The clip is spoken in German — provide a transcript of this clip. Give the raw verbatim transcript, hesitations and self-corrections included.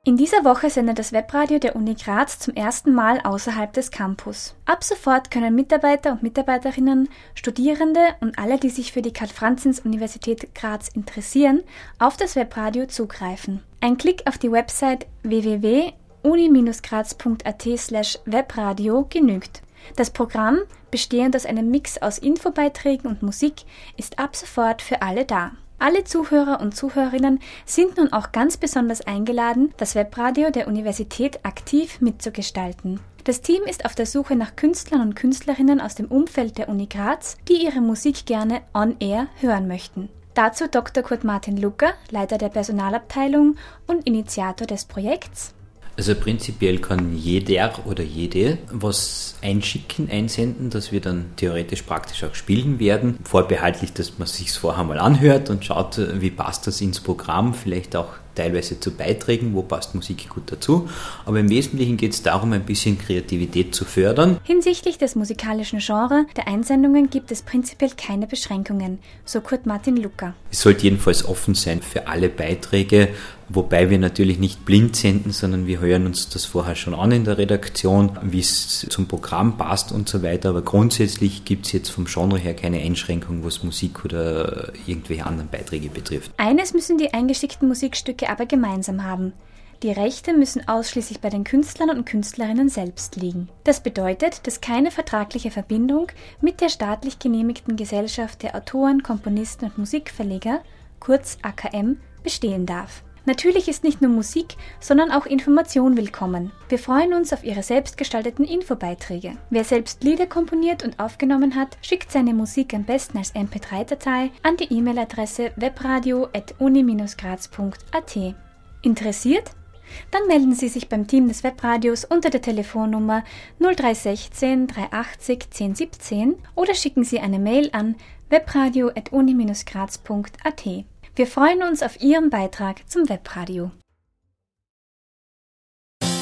In dieser Woche sendet das Webradio der Uni Graz zum ersten Mal außerhalb des Campus. Ab sofort können Mitarbeiter und Mitarbeiterinnen, Studierende und alle, die sich für die Karl-Franzens-Universität Graz interessieren, auf das Webradio zugreifen. Ein Klick auf die Website w w w punkt uni Bindestrich graz punkt a t slash webradio genügt. Das Programm, bestehend aus einem Mix aus Infobeiträgen und Musik, ist ab sofort für alle da. Alle Zuhörer und Zuhörerinnen sind nun auch ganz besonders eingeladen, das Webradio der Universität aktiv mitzugestalten. Das Team ist auf der Suche nach Künstlern und Künstlerinnen aus dem Umfeld der Uni Graz, die ihre Musik gerne on-air hören möchten. Dazu Doktor Kurt Martin Lucker, Leiter der Personalabteilung und Initiator des Projekts. Also prinzipiell kann jeder oder jede was einschicken, einsenden, das wir dann theoretisch praktisch auch spielen werden. Vorbehaltlich, dass man sich es vorher mal anhört und schaut, wie passt das ins Programm, vielleicht auch teilweise zu Beiträgen, wo passt Musik gut dazu. Aber im Wesentlichen geht es darum, ein bisschen Kreativität zu fördern. Hinsichtlich des musikalischen Genres der Einsendungen gibt es prinzipiell keine Beschränkungen, so Kurt Martin Lucker. Es sollte jedenfalls offen sein für alle Beiträge, wobei wir natürlich nicht blind senden, sondern wir hören uns das vorher schon an in der Redaktion, wie es zum Programm passt und so weiter. Aber grundsätzlich gibt es jetzt vom Genre her keine Einschränkung, was Musik oder irgendwelche anderen Beiträge betrifft. Eines müssen die eingeschickten Musikstücke aber gemeinsam haben. Die Rechte müssen ausschließlich bei den Künstlern und Künstlerinnen selbst liegen. Das bedeutet, dass keine vertragliche Verbindung mit der staatlich genehmigten Gesellschaft der Autoren, Komponisten und Musikverleger, kurz A K M, bestehen darf. Natürlich ist nicht nur Musik, sondern auch Information willkommen. Wir freuen uns auf Ihre selbstgestalteten Infobeiträge. Wer selbst Lieder komponiert und aufgenommen hat, schickt seine Musik am besten als M P drei Datei an die E-Mail-Adresse webradio at uni Bindestrich graz punkt a t. Interessiert? Dann melden Sie sich beim Team des Webradios unter der Telefonnummer null drei eins sechs drei acht null zehn siebzehn oder schicken Sie eine Mail an webradio at uni Bindestrich graz punkt a t. Wir freuen uns auf Ihren Beitrag zum Webradio.